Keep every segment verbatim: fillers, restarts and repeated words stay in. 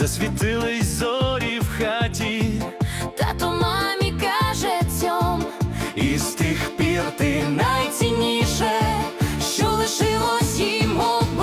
засвітились зорі в хаті. Тато мамі каже цьом, І з тих пір ти найцінніше, що лишилось їм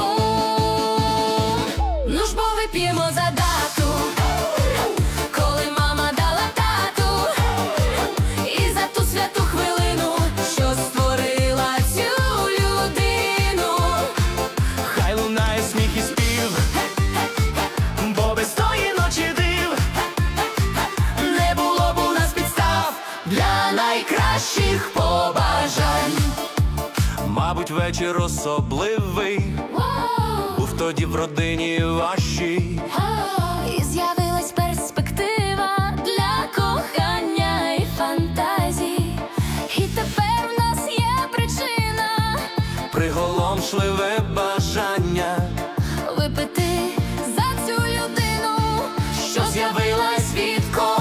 обом. Ну ж бо вип'ємо за дату, коли мама дала тату, і за ту святу хвилину, що створила цю людину. хай лунає сміх і спів, бо без тої ночі див Не було б у нас підстав для найкращих побажань. Мабуть, вечір особливий був тоді в родині вашій. І з'явилась перспектива для кохання і фантазій. І тепер в нас є причина Приголомшливе бажання випити за цю людину, що з'явилась від кохання.